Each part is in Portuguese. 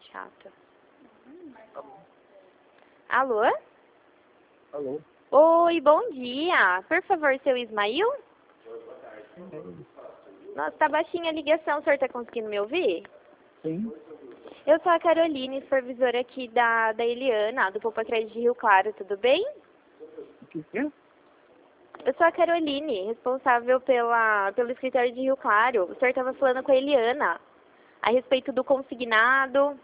chata. Alô? Alô? Oi, bom dia. Por favor, seu Ismael? Nossa, tá baixinha a ligação. O senhor tá conseguindo me ouvir? Sim. Eu sou a Caroline, supervisora aqui da Eliana, do Poupa Crédito de Rio Claro, tudo bem? O que é? Eu sou a Caroline, responsável pelo escritório de Rio Claro. O senhor estava falando com a Eliana a respeito do consignado.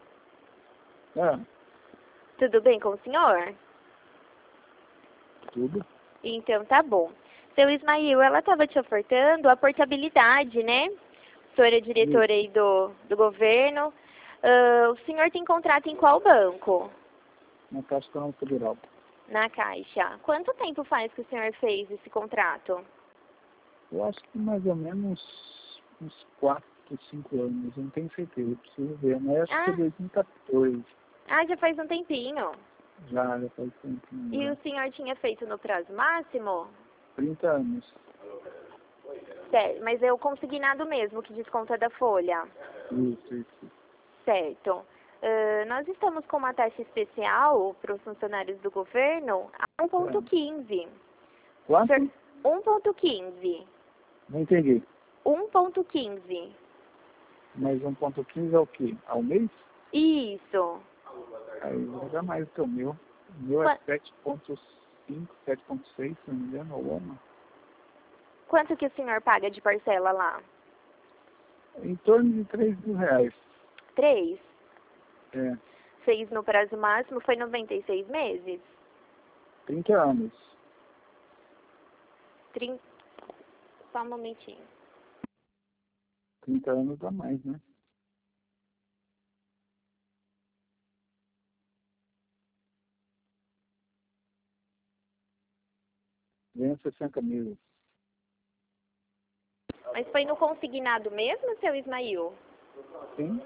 Tudo bem com o senhor? Tudo. Então tá bom. Seu Ismael, ela estava te ofertando a portabilidade, né? O senhor é diretor aí do governo. O senhor tem contrato em qual banco? Na Caixa Econômica Federal. Na Caixa. Quanto tempo faz que o senhor fez esse contrato? Eu acho que mais ou menos uns 4, 5 anos. Eu não tenho certeza, eu preciso ver. Mas acho que é 2014. Ah, já faz um tempinho. Já faz tempo. E o senhor tinha feito no prazo máximo? 30 anos. Certo, mas é o consignado mesmo que desconta da folha. Isso. Certo. Nós estamos com uma taxa especial para os funcionários do governo a 1,15. Quanto? 1,15. Não entendi. 1,15. Mas 1,15 é o quê? Ao mês? Isso. Aí vai dar mais que o meu. O meu é 7,5, 7,6, se não me engano, ao ano. Quanto que o senhor paga de parcela lá? Em torno de 3 mil reais. 3? É. Fez no prazo máximo, foi 96 meses? 30 anos. 30... Só um momentinho. 30 anos dá mais, né? Ganha 60 mil. Mas foi no consignado mesmo, seu Ismael? Sim.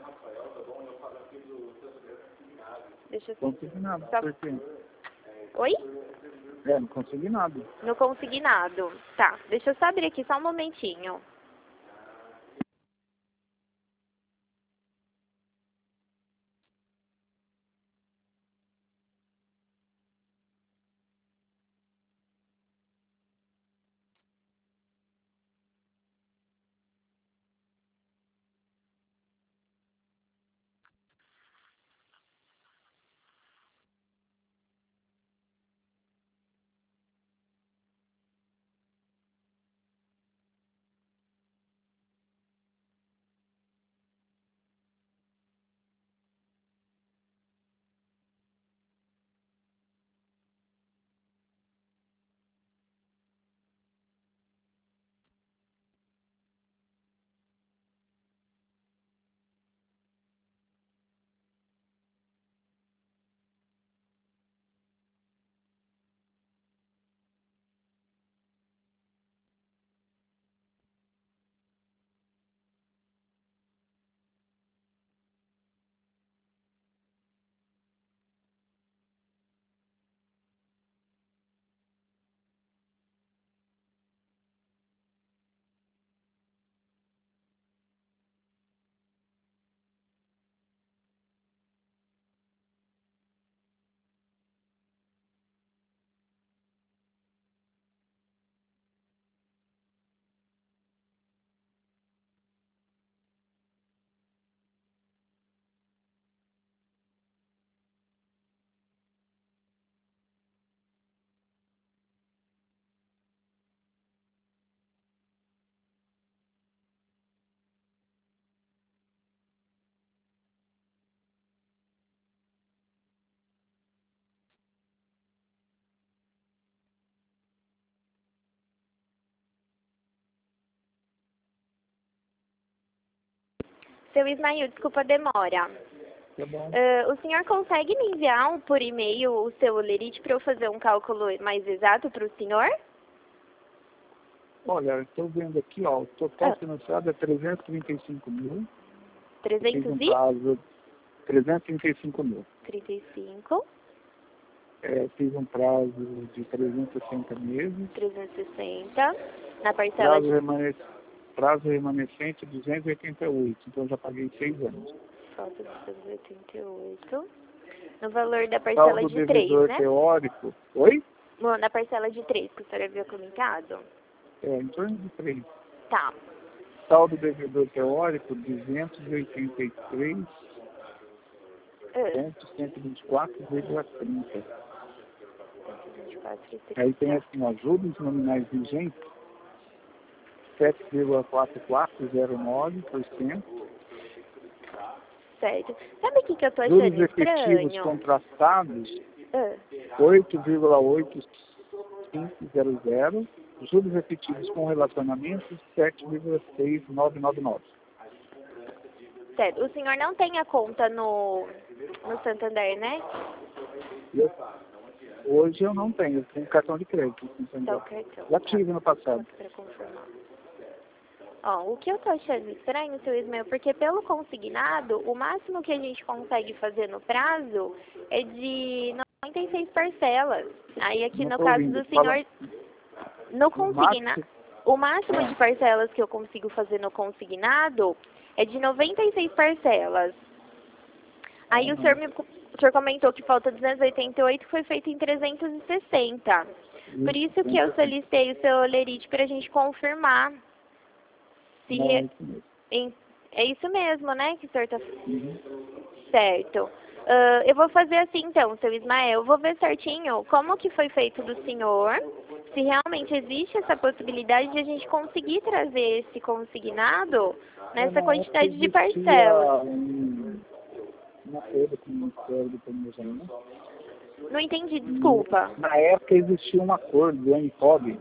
Deixa eu... Consignado, Só... por quê? Oi? No consignado. No consignado. Tá, deixa eu só abrir aqui, só um momentinho. Seu Ismael, desculpa a demora. Tá bom. O senhor consegue me enviar por e-mail o seu lerite para eu fazer um cálculo mais exato para o senhor? Olha, eu estou vendo aqui, ó, o total financiado é 335 mil. 300 Fiz um e? prazo 335 mil. 35. Fiz um prazo de 360 meses. 360. Na parcela de... Prazo remanescente 288, então eu já paguei 6 anos. falta 288. No valor da parcela Saldo de 3, devedor né? teórico. Oi? Bom, na parcela de 3, que a senhora havia comentado. Em torno de 3. Tá. Saldo devedor teórico, 283,124,30. 124,30. Aí tem assim, ó, juros nominais vigentes, 7,4409%. Certo. Sabe o que eu tô Juros achando efetivos estranho? contratados, Ah, 8,8500. Juros efetivos com relacionamentos, 7,6999. certo. O senhor não tem a conta no Santander, né? Hoje eu não tenho, eu tenho cartão de crédito. Tá o cartão. Já tive no passado. Para confirmar. Ó, o que eu tô achando estranho, seu Ismael, porque pelo consignado, o máximo que a gente consegue fazer no prazo é de 96 parcelas. Aí aqui Não no tô caso ouvindo. do senhor, no O consignado, o máximo de parcelas que eu consigo fazer no consignado é de 96 parcelas. Aí o senhor comentou que falta 288, que foi feito em 360. Por isso que eu solicitei o seu olerite para a gente confirmar. Se Não, é isso mesmo. é isso mesmo, né, que o senhor tá... Uhum. Certo. Eu vou fazer assim então, seu Ismael, eu vou ver certinho como que foi feito do senhor, se realmente existe essa possibilidade de a gente conseguir trazer esse consignado nessa quantidade de parcelas. Uma coisa com o Ministério do Planejamento. Não entendi, desculpa. Na época existia um acordo do MPOB,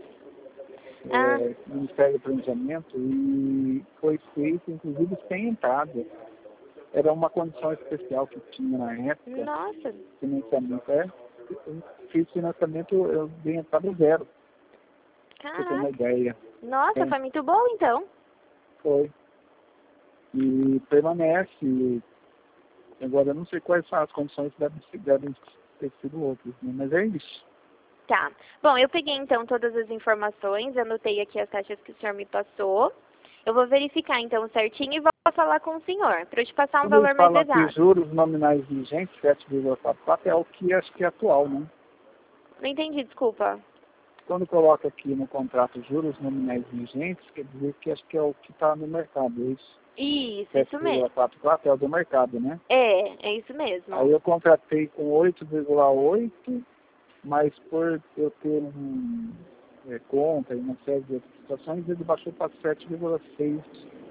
Ministério do Planejamento, e foi feito, inclusive, sem entrada. Era uma condição especial que tinha na época. Nossa. Financiamento, fiz financiamento, eu dei entrada zero. Pra você ter uma ideia. Nossa, foi muito bom então. Foi. E permanece. Agora, eu não sei quais são as condições que devem ter sido outras, né? Mas é isso. Tá. Bom, eu peguei então todas as informações, anotei aqui as taxas que o senhor me passou. Eu vou verificar então certinho e vou falar com o senhor, para eu te passar um valor mais exato. Que juros nominais vigentes, 7,44, é o que acho que é atual, né? Não entendi, desculpa. Quando coloca aqui no contrato juros nominais vigentes, quer dizer que acho que é o que está no mercado, é isso? Isso mesmo. 7,44 é o do mercado, né? É isso mesmo. Aí eu contratei com 8,8, mas por eu ter conta e uma série de outras situações, ele baixou para 7,69.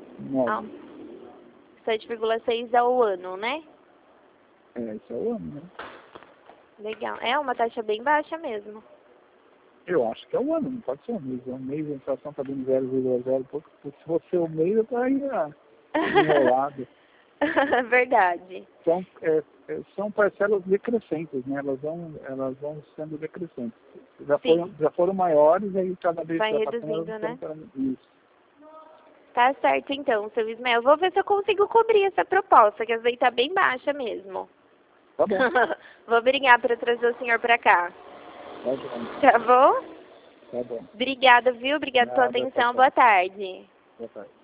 7,6 ao ano, né? Isso é o ano, né? Legal. É uma taxa bem baixa mesmo. Eu acho que é o ano, não pode ser um mês. É um mês, a inflação está dando 0,0 pouco. Se fosse o mês, eu estaria enrolado. Verdade. São parcelas decrescentes, né? Elas vão sendo decrescentes. Já foram maiores, aí cada vez vai que reduzindo, né? Isso. Tá certo então, seu Ismael. Vou ver se eu consigo cobrir essa proposta, que às vezes tá bem baixa mesmo. Tá bom. Vou brigar para trazer o senhor para cá. Tá bom. Tá bom? Tá bom. Obrigada, viu? Obrigada pela atenção. Boa tarde. Boa tarde.